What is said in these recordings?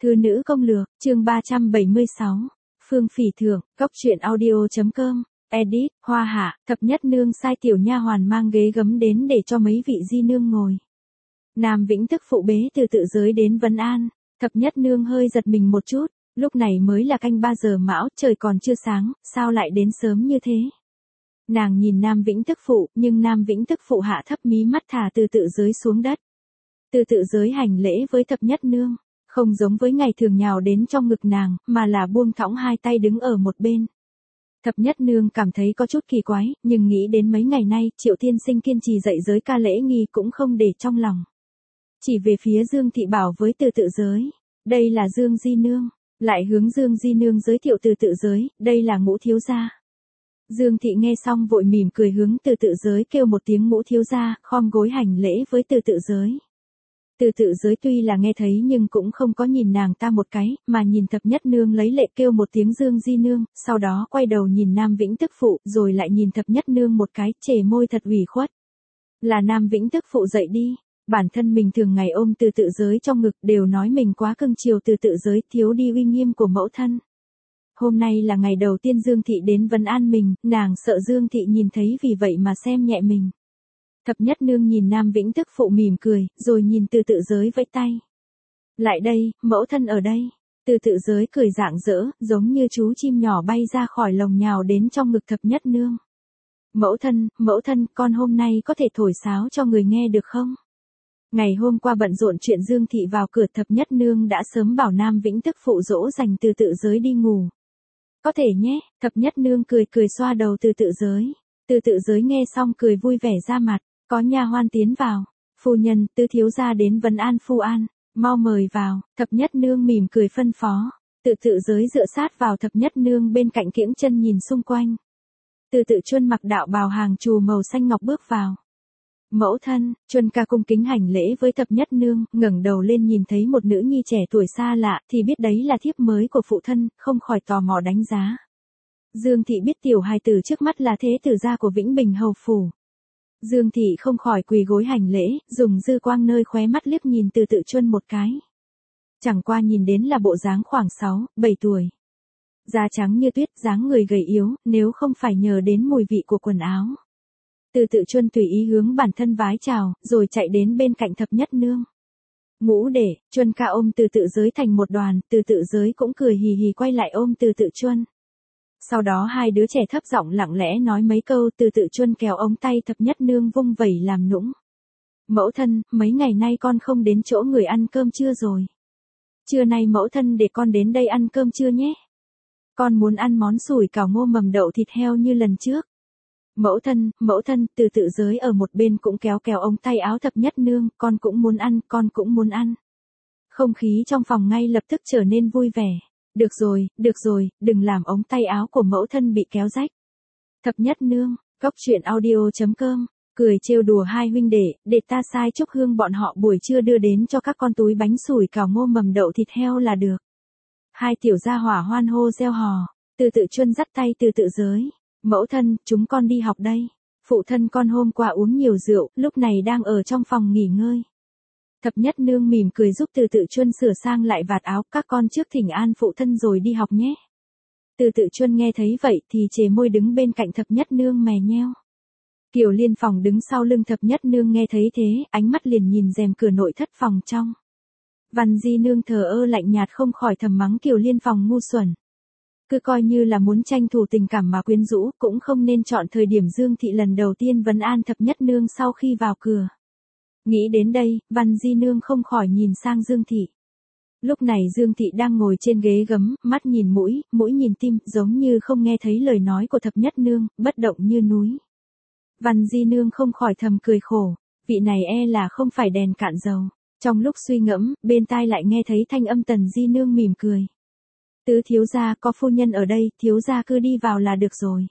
Thư nữ công lược, chương 376. Phương Phỉ Thưởng, Cốc truyện audio.com, edit, Hoa Hạ, thập nhất nương sai tiểu nha hoàn mang ghế gấm đến để cho mấy vị di nương ngồi. Nam Vĩnh tức phụ bế từ tự giới đến vấn an, thập nhất nương hơi giật mình một chút, lúc này mới là canh 3 giờ mão, trời còn chưa sáng, sao lại đến sớm như thế? Nàng nhìn Nam Vĩnh tức phụ, nhưng Nam Vĩnh tức phụ hạ thấp mí mắt thả từ tự giới xuống đất. Từ tự giới hành lễ với thập nhất nương. Không giống với ngày thường nhào đến trong ngực nàng, mà là buông thõng hai tay đứng ở một bên. Thập nhất nương cảm thấy có chút kỳ quái, nhưng nghĩ đến mấy ngày nay, Triệu Tiên Sinh kiên trì dạy giới ca lễ nghi cũng không để trong lòng. Chỉ về phía Dương Thị bảo với từ tự giới, đây là Dương Di Nương, lại hướng Dương Di Nương giới thiệu từ tự giới, đây là Ngũ thiếu gia. Dương Thị nghe xong vội mỉm cười hướng từ tự giới kêu một tiếng Ngũ thiếu gia, khom gối hành lễ với từ tự giới. Từ tự giới tuy là nghe thấy nhưng cũng không có nhìn nàng ta một cái, mà nhìn thập nhất nương lấy lệ kêu một tiếng Dương Di Nương, sau đó quay đầu nhìn Nam Vĩnh tức phụ, rồi lại nhìn thập nhất nương một cái, chề môi thật ủy khuất. Là Nam Vĩnh tức phụ dậy đi, bản thân mình thường ngày ôm từ tự giới trong ngực đều nói mình quá cưng chiều từ tự giới, thiếu đi uy nghiêm của mẫu thân. Hôm nay là ngày đầu tiên Dương Thị đến vấn an mình, nàng sợ Dương Thị nhìn thấy vì vậy mà xem nhẹ mình. Thập nhất nương nhìn Nam Vĩnh tức phụ mỉm cười, rồi nhìn từ tự giới vẫy tay. Lại đây, mẫu thân ở đây. Từ tự giới cười rạng rỡ, giống như chú chim nhỏ bay ra khỏi lồng nhào đến trong ngực thập nhất nương. Mẫu thân, con hôm nay có thể thổi sáo cho người nghe được không? Ngày hôm qua bận rộn chuyện Dương Thị vào cửa, thập nhất nương đã sớm bảo Nam Vĩnh tức phụ dỗ dành từ tự giới đi ngủ. Có thể nhé, thập nhất nương cười cười xoa đầu từ tự giới. Từ tự giới nghe xong cười vui vẻ ra mặt. Có nha hoan tiến vào, phu nhân, tứ thiếu gia đến vấn an phu an, mau mời vào, thập nhất nương mỉm cười phân phó, từ tự giới dựa sát vào thập nhất nương bên cạnh kiễng chân nhìn xung quanh. Từ tự Chuân mặc đạo bào hàng trù màu xanh ngọc bước vào. Mẫu thân, Chuân ca cung kính hành lễ với thập nhất nương, ngẩng đầu lên nhìn thấy một nữ nhi trẻ tuổi xa lạ, thì biết đấy là thiếp mới của phụ thân, không khỏi tò mò đánh giá. Dương Thị biết tiểu hài tử trước mắt là thế tử gia của Vĩnh Bình hầu phủ. Dương Thị không khỏi quỳ gối hành lễ, dùng dư quang nơi khóe mắt liếc nhìn từ tự Chuân một cái. Chẳng qua nhìn đến là bộ dáng khoảng 6, 7 tuổi. Da trắng như tuyết, dáng người gầy yếu, nếu không phải nhờ đến mùi vị của quần áo. Từ tự Chuân tùy ý hướng bản thân vái chào, rồi chạy đến bên cạnh thập nhất nương. Ngũ để, Chuân ca ôm từ tự giới thành một đoàn, từ tự giới cũng cười hì hì quay lại ôm từ tự Chuân. Sau đó hai đứa trẻ thấp giọng lặng lẽ nói mấy câu, từ tự Chuân kéo ống tay thập nhất nương vung vẩy làm nũng. Mẫu thân, mấy ngày nay con không đến chỗ người ăn cơm trưa rồi. Trưa nay mẫu thân để con đến đây ăn cơm trưa nhé. Con muốn ăn món sủi cảo ngô mầm đậu thịt heo như lần trước. Mẫu thân, từ tự giới ở một bên cũng kéo ống tay áo thập nhất nương, con cũng muốn ăn. Không khí trong phòng ngay lập tức trở nên vui vẻ. Được rồi, đừng làm ống tay áo của mẫu thân bị kéo rách. Thập nhất nương, Cốc truyện audio.com, cười trêu đùa hai huynh đệ, để ta sai Trúc Hương bọn họ buổi trưa đưa đến cho các con túi bánh sủi cảo ngô mầm đậu thịt heo là được. Hai tiểu gia hỏa hoan hô reo hò, từ tự Chuân dắt tay từ tự giới. Mẫu thân, chúng con đi học đây. Phụ thân con hôm qua uống nhiều rượu, lúc này đang ở trong phòng nghỉ ngơi. Thập nhất nương mỉm cười giúp từ tự Chuân sửa sang lại vạt áo, các con trước thỉnh an phụ thân rồi đi học nhé. Từ tự Chuân nghe thấy vậy thì chề môi đứng bên cạnh thập nhất nương mè nheo. Kiều Liên phòng đứng sau lưng thập nhất nương nghe thấy thế, ánh mắt liền nhìn rèm cửa nội thất phòng trong. Văn Di nương thờ ơ lạnh nhạt không khỏi thầm mắng Kiều Liên phòng ngu xuẩn. Cứ coi như là muốn tranh thủ tình cảm mà quyến rũ, cũng không nên chọn thời điểm Dương Thị lần đầu tiên vấn an thập nhất nương sau khi vào cửa. Nghĩ đến đây, Văn Di nương không khỏi nhìn sang Dương Thị. Lúc này Dương Thị đang ngồi trên ghế gấm, mắt nhìn mũi nhìn tim, giống như không nghe thấy lời nói của thập nhất nương, bất động như núi. Văn Di nương không khỏi thầm cười khổ, vị này là không phải đèn cạn dầu. Trong lúc suy ngẫm, bên tai lại nghe thấy thanh âm Tần Di nương mỉm cười. Tứ thiếu gia, có phu nhân ở đây, thiếu gia cứ đi vào là được rồi.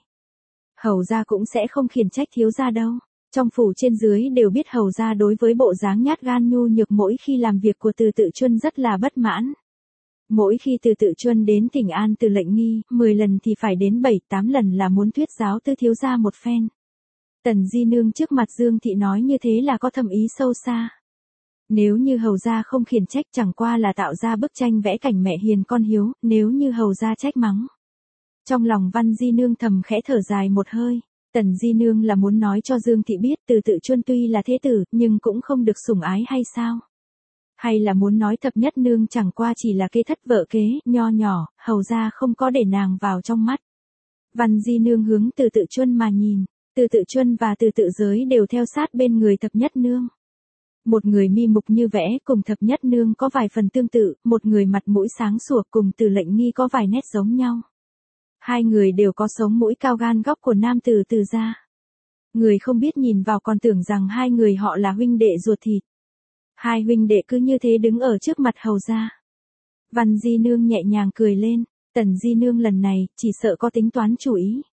Hầu gia cũng sẽ không khiển trách thiếu gia đâu. Trong phủ trên dưới đều biết hầu gia đối với bộ dáng nhát gan nhu nhược mỗi khi làm việc của từ tự Chuân rất là bất mãn. Mỗi khi từ tự Chuân đến thỉnh an từ lệnh nghi, 10 lần thì phải đến 7-8 lần là muốn thuyết giáo tứ thiếu gia một phen. Tần Di nương trước mặt Dương Thị nói như thế là có thâm ý sâu xa. Nếu như hầu gia không khiển trách chẳng qua là tạo ra bức tranh vẽ cảnh mẹ hiền con hiếu, nếu như hầu gia trách mắng. Trong lòng Văn Di Nương thầm khẽ thở dài một hơi, Tần Di Nương là muốn nói cho Dương Thị biết Từ Tự Chuân tuy là thế tử, nhưng cũng không được sủng ái hay sao? Hay là muốn nói Thập Nhất Nương chẳng qua chỉ là kế thất vợ kế, nho nhỏ, hầu gia không có để nàng vào trong mắt. Văn Di Nương hướng Từ Tự Chuân mà nhìn, Từ Tự Chuân và Từ Tự Giới đều theo sát bên người Thập Nhất Nương. Một người mi mục như vẽ cùng Thập Nhất Nương có vài phần tương tự, một người mặt mũi sáng sủa cùng Từ Lệnh Nghi có vài nét giống nhau. Hai người đều có sống mũi cao gan góc của nam tử Từ gia. Người không biết nhìn vào còn tưởng rằng hai người họ là huynh đệ ruột thịt. Hai huynh đệ cứ như thế đứng ở trước mặt hầu gia. Văn Di Nương nhẹ nhàng cười lên, Tần Di Nương lần này chỉ sợ có tính toán chủ ý.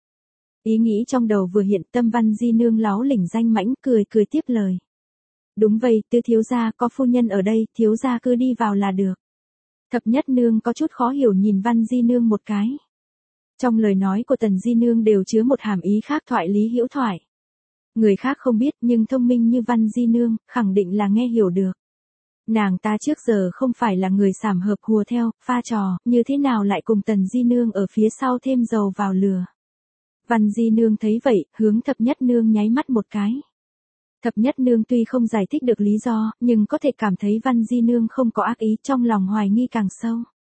Ý nghĩ trong đầu vừa hiện, tâm Văn Di Nương láo lỉnh danh mãnh cười tiếp lời. Đúng vậy, Tứ thiếu gia có phu nhân ở đây, thiếu gia cứ đi vào là được. Thập Nhất Nương có chút khó hiểu nhìn Văn Di Nương một cái. Trong lời nói của Tần Di Nương đều chứa một hàm ý khác thoại lý hữu thoại. Người khác không biết nhưng thông minh như Văn Di Nương, khẳng định là nghe hiểu được. Nàng ta trước giờ không phải là người sàm hợp hùa theo, pha trò, như thế nào lại cùng Tần Di Nương ở phía sau thêm dầu vào lửa. Văn Di Nương thấy vậy, hướng Thập Nhất Nương nháy mắt một cái. Thập Nhất Nương tuy không giải thích được lý do, nhưng có thể cảm thấy Văn Di Nương không có ác ý, trong lòng hoài nghi càng sâu.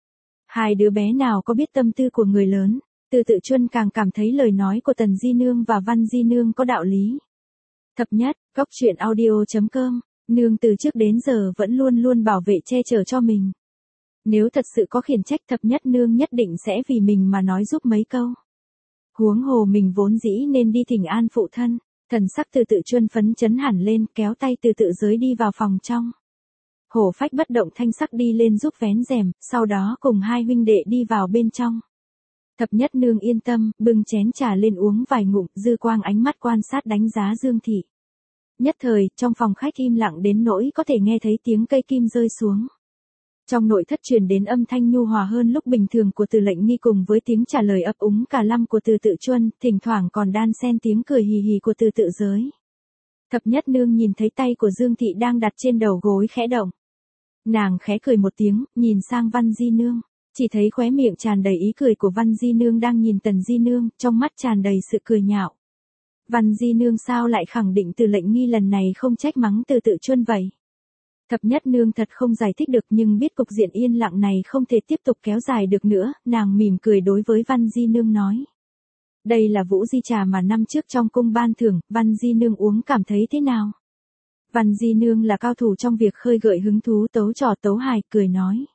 Hai đứa bé nào có biết tâm tư của người lớn, Từ Tự Chuân càng cảm thấy lời nói của Tần Di Nương và Văn Di Nương có đạo lý. Thập nhất, góc truyện audio.com, nương từ trước đến giờ vẫn luôn luôn bảo vệ che chở cho mình. Nếu thật sự có khiển trách Thập Nhất Nương nhất định sẽ vì mình mà nói giúp mấy câu. Huống hồ mình vốn dĩ nên đi thỉnh an phụ thân, thần sắc Từ Tự Chuân phấn chấn hẳn lên, kéo tay Từ Tự Giới đi vào phòng trong. Hổ Phách bất động thanh sắc đi lên giúp vén rèm, sau đó cùng hai huynh đệ đi vào bên trong. Thập Nhất Nương yên tâm, bưng chén trà lên uống vài ngụm, dư quang ánh mắt quan sát đánh giá Dương Thị. Nhất thời, trong phòng khách im lặng đến nỗi có thể nghe thấy tiếng cây kim rơi xuống. Trong nội thất truyền đến âm thanh nhu hòa hơn lúc bình thường của Từ Lệnh Nghi cùng với tiếng trả lời ấp úng cả lăm của Từ Tự Chuân, thỉnh thoảng còn đan xen tiếng cười hì hì của Từ Tự Giới. Thập Nhất Nương nhìn thấy tay của Dương Thị đang đặt trên đầu gối khẽ động. Nàng khẽ cười một tiếng, nhìn sang Văn Di Nương, chỉ thấy khóe miệng tràn đầy ý cười của Văn Di Nương đang nhìn Tần Di Nương, trong mắt tràn đầy sự cười nhạo. Văn Di Nương sao lại khẳng định Từ Lệnh Nghi lần này không trách mắng Từ Tự Chuân vậy? Thập Nhất Nương thật không giải thích được nhưng biết cục diện yên lặng này không thể tiếp tục kéo dài được nữa, nàng mỉm cười đối với Văn Di Nương nói. Đây là Vũ Di trà mà năm trước trong cung ban thưởng, Văn Di Nương uống cảm thấy thế nào? Văn Di Nương là cao thủ trong việc khơi gợi hứng thú tấu trò tấu hài, cười nói.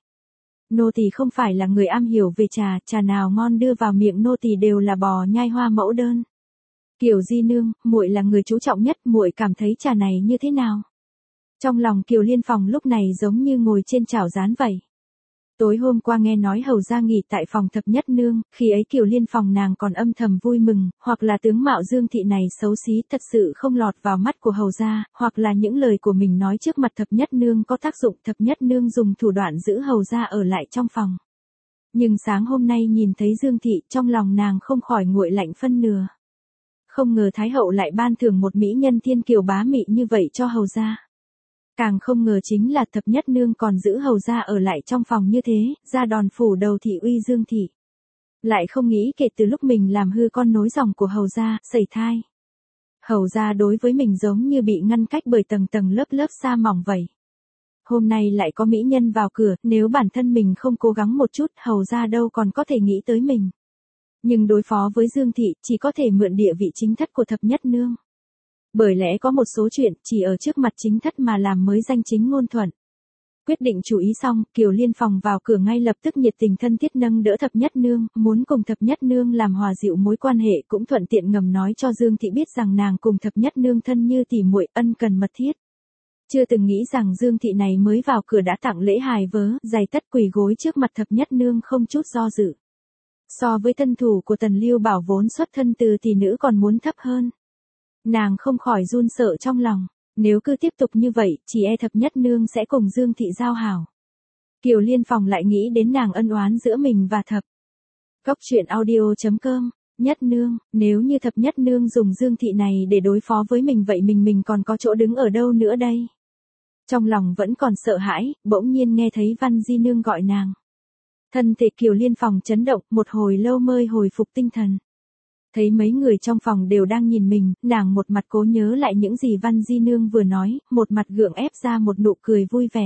Nô tỳ không phải là người am hiểu về trà, trà nào ngon đưa vào miệng nô tỳ đều là bò nhai hoa mẫu đơn. Kiều Di Nương, muội là người chú trọng nhất, muội cảm thấy trà này như thế nào? Trong lòng Kiều Liên Phòng lúc này giống như ngồi trên chảo rán vậy. Tối hôm qua nghe nói hầu gia nghỉ tại phòng Thập Nhất Nương, khi ấy Kiều Liên Phòng nàng còn âm thầm vui mừng, hoặc là tướng mạo Dương Thị này xấu xí thật sự không lọt vào mắt của hầu gia, hoặc là những lời của mình nói trước mặt Thập Nhất Nương có tác dụng, Thập Nhất Nương dùng thủ đoạn giữ hầu gia ở lại trong phòng. Nhưng sáng hôm nay nhìn thấy Dương Thị, trong lòng nàng không khỏi nguội lạnh phân nửa. Không ngờ Thái Hậu lại ban thưởng một mỹ nhân thiên kiều bá mị như vậy cho hầu gia. Càng không ngờ chính là Thập Nhất Nương còn giữ hầu gia ở lại trong phòng như thế, ra đòn phủ đầu thị uy Dương Thị. Lại không nghĩ kể từ lúc mình làm hư con nối dòng của hầu gia, sẩy thai. Hầu gia đối với mình giống như bị ngăn cách bởi tầng tầng lớp lớp sa mỏng vậy. Hôm nay lại có mỹ nhân vào cửa, nếu bản thân mình không cố gắng một chút, hầu gia đâu còn có thể nghĩ tới mình. Nhưng đối phó với Dương Thị, chỉ có thể mượn địa vị chính thất của Thập Nhất Nương. Bởi lẽ có một số chuyện, chỉ ở trước mặt chính thất mà làm mới danh chính ngôn thuận. Quyết định chú ý xong, Kiều Liên Phòng vào cửa ngay lập tức nhiệt tình thân thiết nâng đỡ Thập Nhất Nương, muốn cùng Thập Nhất Nương làm hòa dịu mối quan hệ, cũng thuận tiện ngầm nói cho Dương Thị biết rằng nàng cùng Thập Nhất Nương thân như tỉ muội, ân cần mật thiết. Chưa từng nghĩ rằng Dương Thị này mới vào cửa đã tặng lễ hài vớ, giày tất quỳ gối trước mặt Thập Nhất Nương không chút do dự. So với thân thủ của Tần Lưu Bảo vốn xuất thân từ tỷ nữ còn muốn thấp hơn. Nàng không khỏi run sợ trong lòng, nếu cứ tiếp tục như vậy, chỉ e Thập Nhất Nương sẽ cùng Dương Thị giao hảo. Kiều Liên Phòng lại nghĩ đến nàng ân oán giữa mình và Thập. Góc truyện audio.com, Nhất Nương, nếu như Thập Nhất Nương dùng Dương Thị này để đối phó với mình vậy mình còn có chỗ đứng ở đâu nữa đây? Trong lòng vẫn còn sợ hãi, bỗng nhiên nghe thấy Văn Di Nương gọi nàng. Thân thể Kiều Liên phòng chấn động, một hồi lâu mới hồi phục tinh thần. Thấy mấy người trong phòng đều đang nhìn mình, nàng một mặt cố nhớ lại những gì Văn Di Nương vừa nói, một mặt gượng ép ra một nụ cười vui vẻ.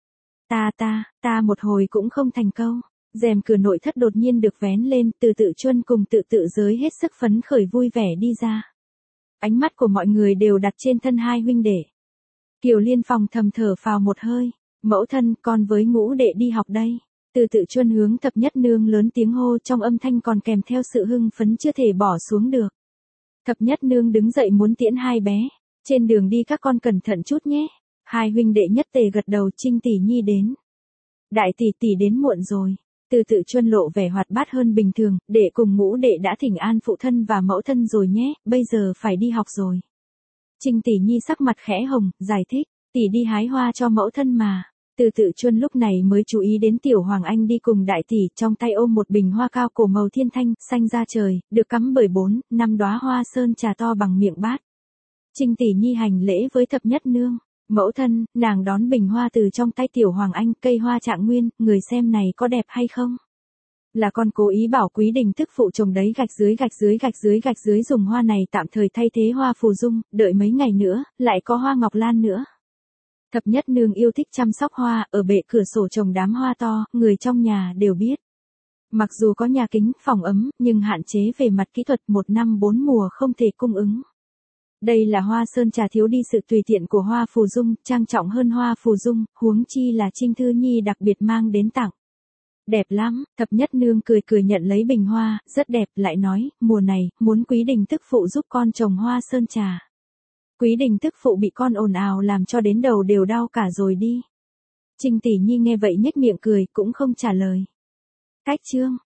Ta một hồi cũng không thành câu. Rèm cửa nội thất đột nhiên được vén lên, Từ Tự Chuân cùng Tự Tự Giới hết sức phấn khởi vui vẻ đi ra. Ánh mắt của mọi người đều đặt trên thân hai huynh đệ. Kiều Liên phòng thầm thở phào một hơi. Mẫu thân, con với ngũ đệ đi học đây. Từ Tự Chuân hướng Thập Nhất Nương lớn tiếng hô, trong âm thanh còn kèm theo sự hưng phấn chưa thể bỏ xuống được. Thập Nhất Nương đứng dậy muốn tiễn hai bé. Trên đường đi các con cẩn thận chút nhé. Hai huynh đệ nhất tề gật đầu. Trinh tỷ nhi đến. Đại tỷ tỷ đến muộn rồi. Từ Tự Chuân lộ vẻ hoạt bát hơn bình thường, đệ cùng ngũ đệ đã thỉnh an phụ thân và mẫu thân rồi nhé, bây giờ phải đi học rồi. Trinh tỷ nhi sắc mặt khẽ hồng, giải thích, tỷ đi hái hoa cho mẫu thân mà. Từ Tự Chuân lúc này mới chú ý đến Tiểu Hoàng Anh đi cùng đại tỷ, trong tay ôm một bình hoa cao cổ màu thiên thanh, xanh ra trời, được cắm bởi 4-5 đóa hoa sơn trà to bằng miệng bát. Trinh tỷ nhi hành lễ với Thập Nhất Nương. Mẫu thân, nàng đón bình hoa từ trong tay Tiểu Hoàng Anh, cây hoa trạng nguyên, người xem này có đẹp hay không? Là con cố ý bảo Quý Đình tức phụ trồng đấy, gạch dưới dùng hoa này tạm thời thay thế hoa phù dung, đợi mấy ngày nữa, lại có hoa ngọc lan nữa. Thập Nhất Nương yêu thích chăm sóc hoa, ở bệ cửa sổ trồng đám hoa to, người trong nhà đều biết. Mặc dù có nhà kính, phòng ấm, nhưng hạn chế về mặt kỹ thuật 1 năm 4 mùa không thể cung ứng. Đây là hoa sơn trà, thiếu đi sự tùy tiện của hoa phù dung, trang trọng hơn hoa phù dung, huống chi là Trinh Thư Nhi đặc biệt mang đến tặng. Đẹp lắm, Thập Nhất Nương cười nhận lấy bình hoa, rất đẹp, lại nói, mùa này, muốn Quý Đình tức phụ giúp con trồng hoa sơn trà. Quý Đình tức phụ bị con ồn ào làm cho đến đầu đều đau cả rồi đi. Trinh tỷ nhi nghe vậy nhếch miệng cười, cũng không trả lời. Cách chương